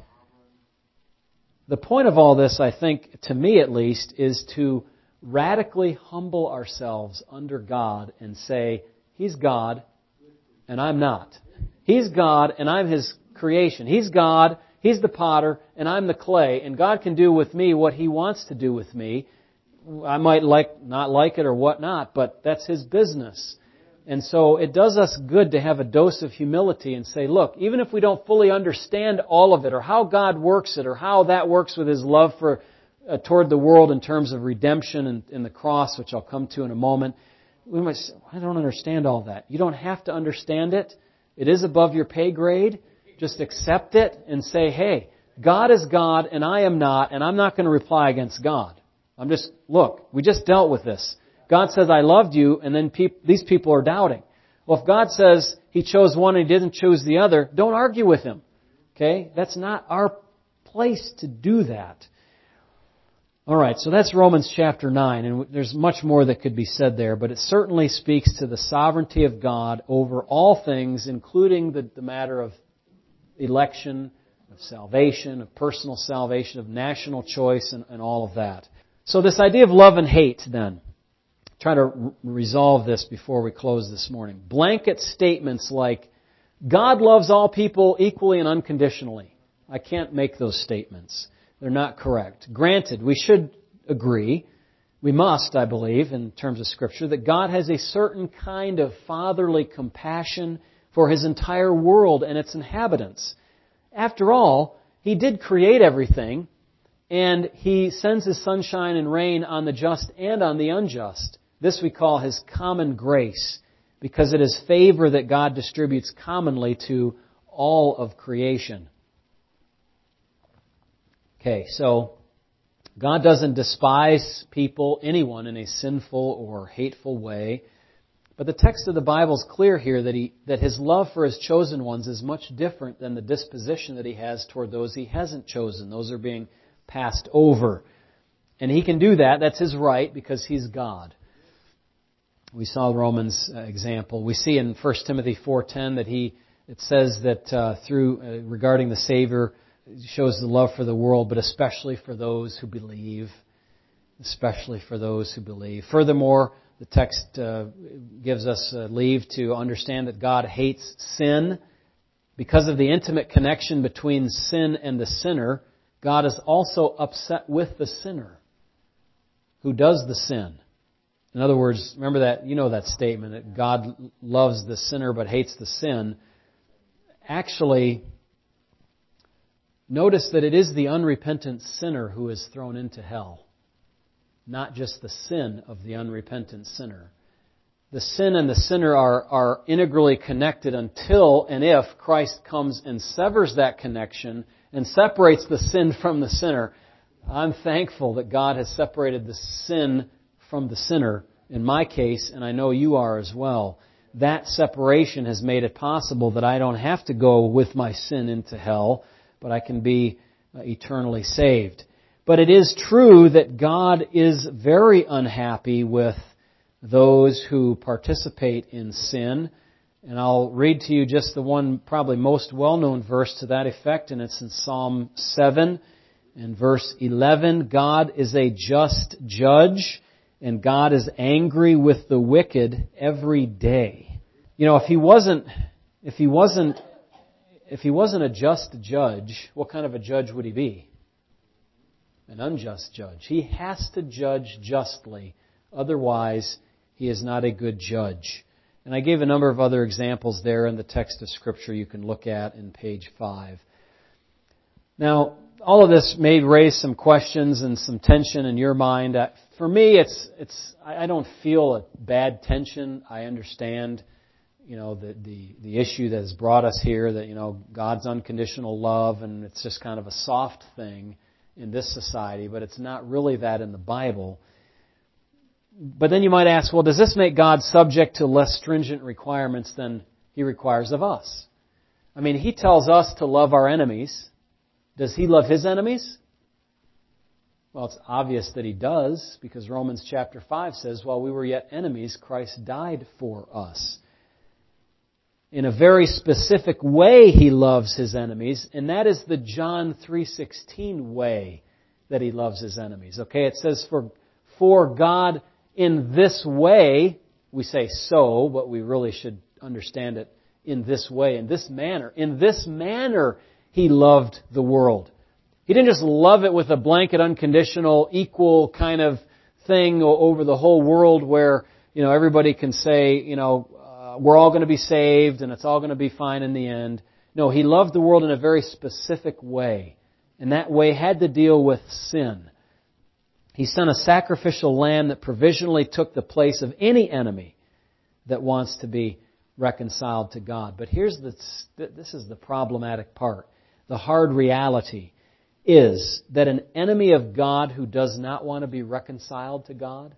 The point of all this, I think, to me at least, is to radically humble ourselves under God and say, He's God and I'm not. He's God and I'm His creation. He's God, He's the potter, and I'm the clay, and God can do with me what He wants to do with me. I might not like it or whatnot, but that's His business. And so it does us good to have a dose of humility and say, look, even if we don't fully understand all of it, or how God works it, or how that works with His love for toward the world in terms of redemption and the cross, which I'll come to in a moment, we might say, I don't understand all that. You don't have to understand it. It is above your pay grade. Just accept it and say, hey, God is God and I am not, and I'm not going to reply against God. Look, we just dealt with this. God says, I loved you, and then these people are doubting. Well, if God says He chose one and He didn't choose the other, don't argue with Him. Okay? That's not our place to do that. All right, so that's Romans chapter 9, and there's much more that could be said there, but it certainly speaks to the sovereignty of God over all things, including the matter of election, of salvation, of personal salvation, of national choice, and all of that. So this idea of love and hate, then, try to resolve this before we close this morning. Blanket statements like, God loves all people equally and unconditionally. I can't make those statements. They're not correct. Granted, we should agree, we must, I believe, in terms of Scripture, that God has a certain kind of fatherly compassion for His entire world and its inhabitants. After all, He did create everything, and He sends His sunshine and rain on the just and on the unjust. This we call His common grace, because it is favor that God distributes commonly to all of creation. Okay, so God doesn't despise people, anyone, in a sinful or hateful way. But the text of the Bible is clear here that His love for His chosen ones is much different than the disposition that He has toward those He hasn't chosen. Those are being passed over. And He can do that. That's His right because He's God. We saw Romans' example. We see in 1 Timothy 4:10 that it says that regarding the Savior, it shows the love for the world, but especially for those who believe. Especially for those who believe. Furthermore, the text gives us leave to understand that God hates sin. Because of the intimate connection between sin and the sinner, God is also upset with the sinner who does the sin. In other words, remember that, you know that statement that God loves the sinner but hates the sin. Actually, notice that it is the unrepentant sinner who is thrown into hell, not just the sin of the unrepentant sinner. The sin and the sinner are integrally connected until and if Christ comes and severs that connection and separates the sin from the sinner. I'm thankful that God has separated the sin from the sinner, in my case, and I know you are as well. That separation has made it possible that I don't have to go with my sin into hell, but I can be eternally saved. But it is true that God is very unhappy with those who participate in sin. And I'll read to you just the one probably most well-known verse to that effect, and it's in Psalm 7 and verse 11. God is a just judge, and God is angry with the wicked every day. You know, if He wasn't a just judge, what kind of a judge would He be? An unjust judge. He has to judge justly. Otherwise, He is not a good judge. And I gave a number of other examples there in the text of Scripture you can look at in page 5. Now, all of this may raise some questions and some tension in your mind. For me, I don't feel a bad tension. I understand the issue that has brought us here, that, God's unconditional love, and it's just kind of a soft thing in this society, but it's not really that in the Bible. But then you might ask, well, does this make God subject to less stringent requirements than He requires of us? I mean, He tells us to love our enemies. Does He love His enemies? Well, it's obvious that He does, because Romans chapter 5 says, while we were yet enemies, Christ died for us. In a very specific way He loves His enemies, and that is the John 3:16 way that He loves His enemies. Okay, it says, for God in this way, we say so, but we really should understand it in this way, in this manner. In this manner He loved the world. He didn't just love it with a blanket, unconditional, equal kind of thing over the whole world where, everybody can say, we're all going to be saved and it's all going to be fine in the end. No, He loved the world in a very specific way. And that way had to deal with sin. He sent a sacrificial lamb that provisionally took the place of any enemy that wants to be reconciled to God. But this is the problematic part. The hard reality is that an enemy of God who does not want to be reconciled to God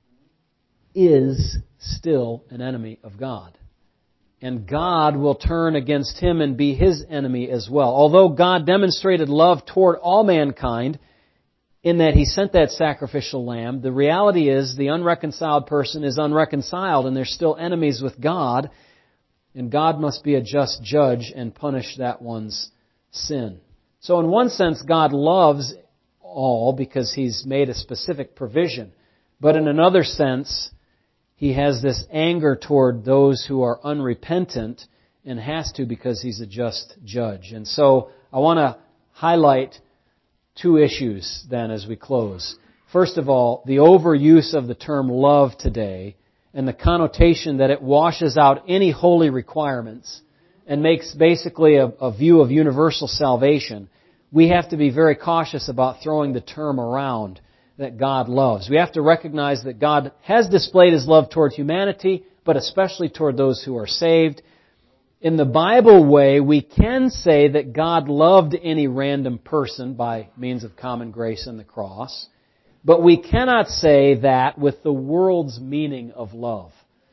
is still an enemy of God. And God will turn against him and be his enemy as well. Although God demonstrated love toward all mankind in that He sent that sacrificial lamb, the reality is the unreconciled person is unreconciled and they're still enemies with God. And God must be a just judge and punish that one's sin. So in one sense, God loves all because He's made a specific provision. But in another sense, He has this anger toward those who are unrepentant and has to because He's a just judge. And so I want to highlight two issues then as we close. First of all, the overuse of the term love today and the connotation that it washes out any holy requirements and makes basically a view of universal salvation. We have to be very cautious about throwing the term around that God loves. We have to recognize that God has displayed His love toward humanity, but especially toward those who are saved. In the Bible way, we can say that God loved any random person by means of common grace and the cross, but we cannot say that with the world's meaning of love.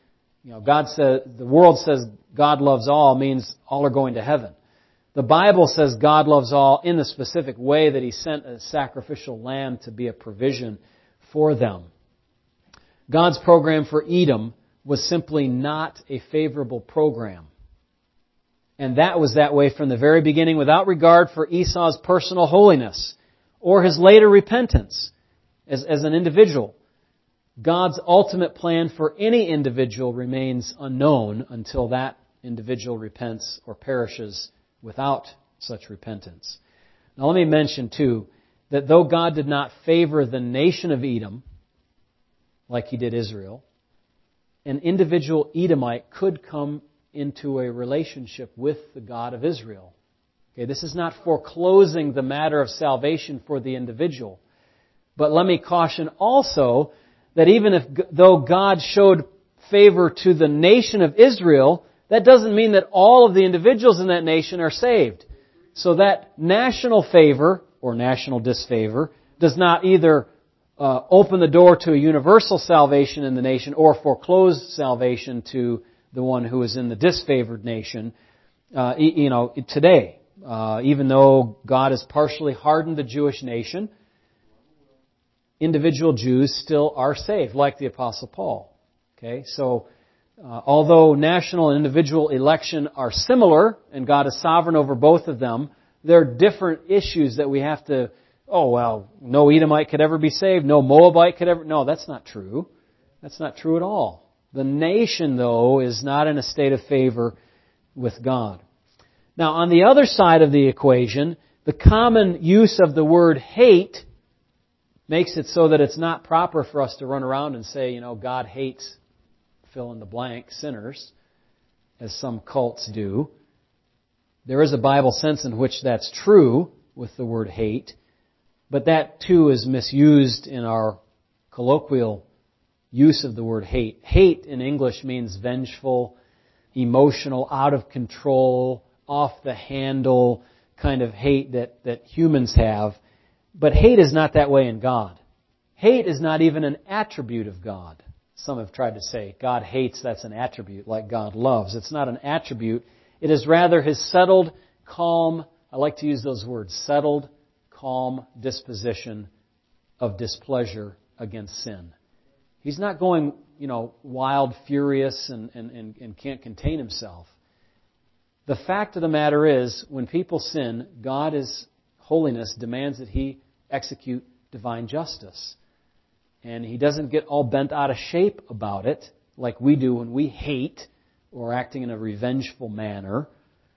The world says God loves all means all are going to heaven. The Bible says God loves all in the specific way that He sent a sacrificial lamb to be a provision for them. God's program for Edom was simply not a favorable program. And that was that way from the very beginning without regard for Esau's personal holiness or his later repentance as an individual. God's ultimate plan for any individual remains unknown until that individual repents or perishes without such repentance. Now let me mention too, that though God did not favor the nation of Edom, like He did Israel, an individual Edomite could come into a relationship with the God of Israel. Okay, this is not foreclosing the matter of salvation for the individual. But let me caution also that though God showed favor to the nation of Israel, that doesn't mean that all of the individuals in that nation are saved. So that national favor or national disfavor does not either open the door to a universal salvation in the nation or foreclose salvation to the one who is in the disfavored nation today. Even though God has partially hardened the Jewish nation, individual Jews still are saved, like the Apostle Paul. Okay, so although national and individual election are similar, and God is sovereign over both of them, there are different issues that we have to, no Edomite could ever be saved, no Moabite could ever... No, that's not true. That's not true at all. The nation, though, is not in a state of favor with God. Now, on the other side of the equation, the common use of the word hate makes it so that it's not proper for us to run around and say, God hates fill in the blank sinners, as some cults do. There is a Bible sense in which that's true with the word hate, but that too is misused in our colloquial use of the word hate. Hate in English means vengeful, emotional, out of control, off the handle kind of hate that humans have. But hate is not that way in God. Hate is not even an attribute of God. Some have tried to say God hates, that's an attribute, like God loves. It's not an attribute. It is rather His settled, calm, I like to use those words, settled, calm disposition of displeasure against sin. He's not going, wild, furious, and can't contain Himself. The fact of the matter is, when people sin, God, His holiness, demands that He execute divine justice. And He doesn't get all bent out of shape about it, like we do when we hate or acting in a revengeful manner.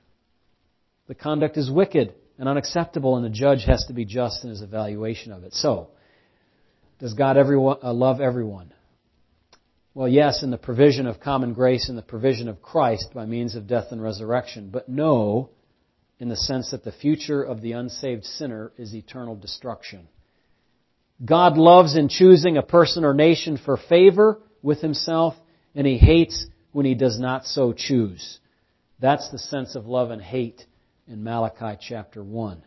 The conduct is wicked and unacceptable, and the judge has to be just in his evaluation of it. So, does God love everyone? Well, yes, in the provision of common grace and the provision of Christ by means of death and resurrection, but no, in the sense that the future of the unsaved sinner is eternal destruction. God loves in choosing a person or nation for favor with Himself, and He hates when He does not so choose. That's the sense of love and hate in Malachi chapter 1.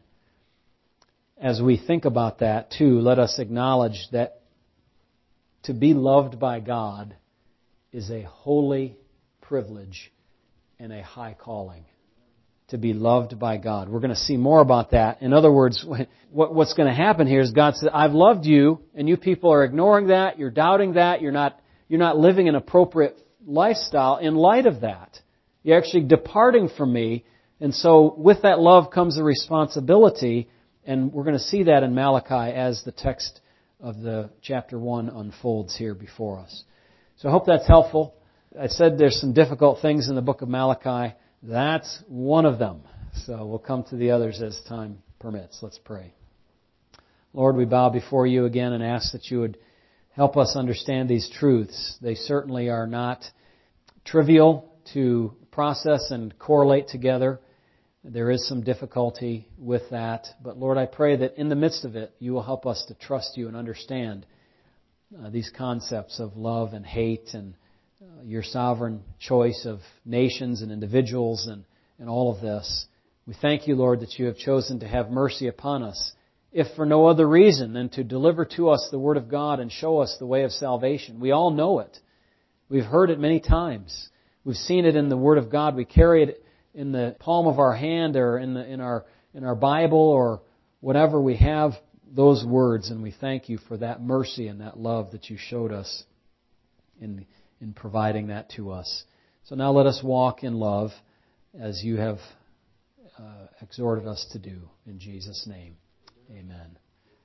As we think about that, too, let us acknowledge that to be loved by God is a holy privilege and a high calling. To be loved by God. We're going to see more about that. In other words, what's going to happen here is God says, I've loved you, and you people are ignoring that, you're doubting that, you're not living an appropriate lifestyle in light of that. You're actually departing from me, and so with that love comes a responsibility, and we're going to see that in Malachi as the text of the chapter 1 unfolds here before us. So I hope that's helpful. I said there's some difficult things in the book of Malachi. That's one of them. So we'll come to the others as time permits. Let's pray. Lord, we bow before You again and ask that You would help us understand these truths. They certainly are not trivial to process and correlate together. There is some difficulty with that. But Lord, I pray that in the midst of it, You will help us to trust You and understand these concepts of love and hate and Your sovereign choice of nations and individuals and all of this. We thank You, Lord, that You have chosen to have mercy upon us, if for no other reason than to deliver to us the Word of God and show us the way of salvation. We all know it. We've heard it many times. We've seen it in the Word of God. We carry it in the palm of our hand or in our Bible or whatever. We have those words, and we thank You for that mercy and that love that You showed us in providing that to us. So now let us walk in love as You have exhorted us to do. In Jesus' name, amen.